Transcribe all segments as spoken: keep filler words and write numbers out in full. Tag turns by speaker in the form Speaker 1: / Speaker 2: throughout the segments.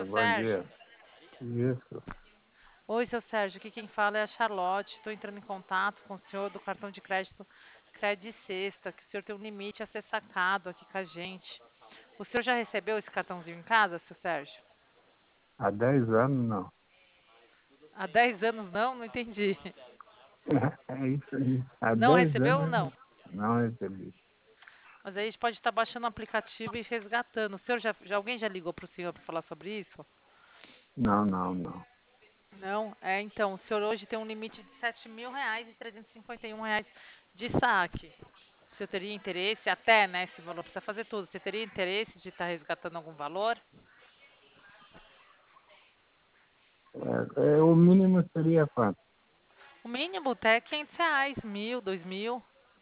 Speaker 1: seu
Speaker 2: bom
Speaker 1: Sérgio?
Speaker 2: dia. Isso.
Speaker 1: Oi, seu Sérgio. Aqui quem fala é a Charlotte. Estou entrando em contato com o senhor do cartão de crédito Credit Sexta, que o senhor tem um limite a ser sacado aqui com a gente. O senhor já recebeu esse cartãozinho em casa, seu Sérgio?
Speaker 2: Há dez anos, não.
Speaker 1: Há dez anos não? Não entendi.
Speaker 2: É isso aí. Há
Speaker 1: Não
Speaker 2: dez
Speaker 1: recebeu ou
Speaker 2: anos
Speaker 1: não?
Speaker 2: não recebi.
Speaker 1: Mas aí a gente pode estar baixando o aplicativo e resgatando. O senhor já, já alguém já ligou para o senhor para falar sobre isso?
Speaker 2: Não, não, não.
Speaker 1: Não? É, então, o senhor hoje tem um limite de sete mil reais e trezentos e cinquenta e um reais de saque. O senhor teria interesse, até, né, esse valor, precisa fazer tudo. Você teria interesse de estar resgatando algum valor?
Speaker 2: É, é, o mínimo seria quanto?
Speaker 1: O mínimo até quinhentos reais, mil, dois mil.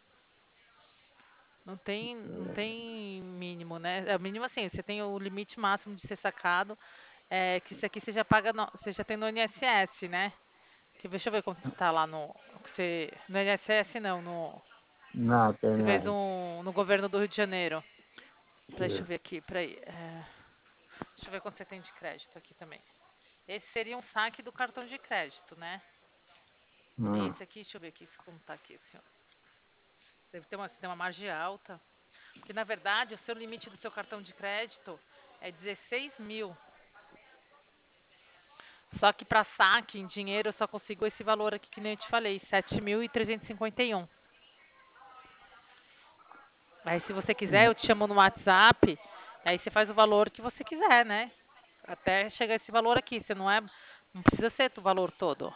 Speaker 1: Não tem, não tem mínimo, né? É o mínimo assim, você tem o limite máximo de ser sacado, é, que isso aqui você já paga, no, você já tem no I N S S, né? Que, deixa eu ver quanto que tá lá no, que você, no I N S S não, no,
Speaker 2: Não, tem
Speaker 1: você fez
Speaker 2: mais.
Speaker 1: um, no governo do Rio de Janeiro. Deixa eu
Speaker 2: Isso.
Speaker 1: ver aqui, peraí. É, deixa eu ver quanto você tem de crédito aqui também. Esse seria um saque do cartão de crédito, né?
Speaker 2: Hum.
Speaker 1: Esse aqui, deixa eu ver aqui como tá aqui, senhor. Deve ter uma, você tem uma margem alta. Porque, na verdade, o seu limite do seu cartão de crédito é dezesseis mil. Só que para saque em dinheiro eu só consigo esse valor aqui que nem eu te falei, sete mil trezentos e cinquenta e um. Aí, se você quiser, eu te chamo no WhatsApp. Aí você faz o valor que você quiser, né? Até chegar esse valor aqui. Você não é. Não precisa ser o valor todo.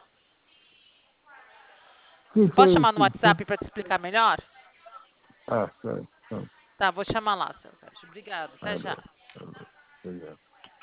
Speaker 2: Que
Speaker 1: Posso
Speaker 2: foi
Speaker 1: chamar no
Speaker 2: isso? Que...
Speaker 1: WhatsApp para te explicar melhor?
Speaker 2: Ah, certo. Então,
Speaker 1: Tá, vou chamar lá, seu Sérgio. Obrigado. Até
Speaker 2: valeu.
Speaker 1: já.
Speaker 2: Valeu. Obrigado.